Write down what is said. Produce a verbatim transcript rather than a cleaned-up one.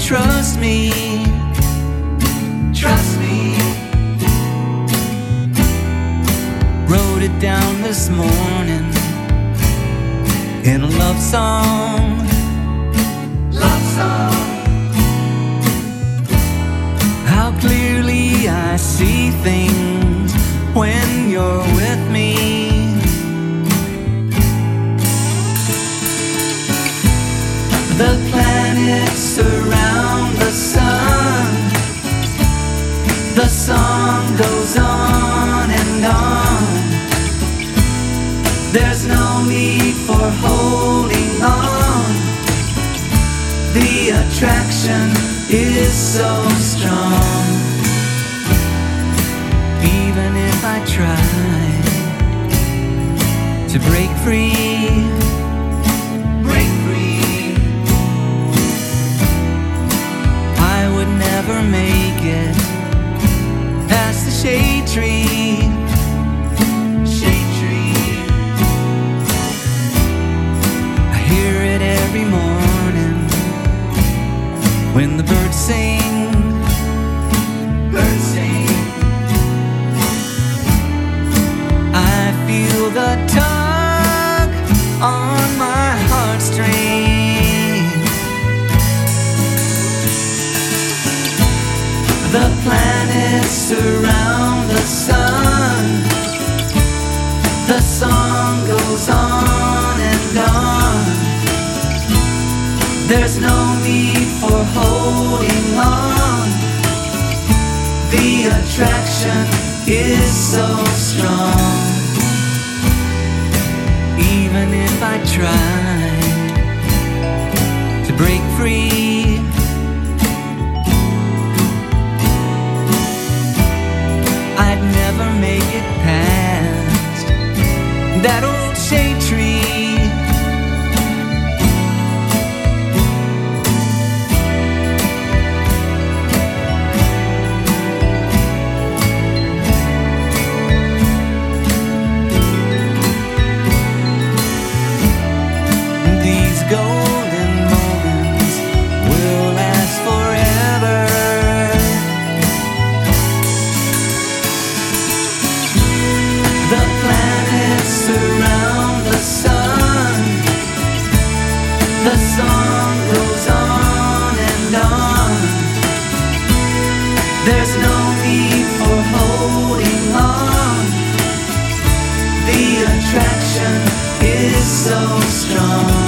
trust me, trust me. Wrote it down this morning in a love song, love song. How clearly I see things when you're with me. The planets surround the sun. The song goes on and on. There's no need for holding on. The attraction is so strong. Even if I try to break free, break free, I would never make it past the shade tree, shade tree. I hear it every morning when the birds sing, birds sing. I feel the tug on my heartstring. The planets surround the sun. The song goes on and on. There's no need for holding on. The attraction is so strong. Even if I try to break free, I'd never make it past that old shade tree. These golden moments will last forever. The planets surround the sun. The song goes on and on. There's no need for holding on. The attraction is so strong.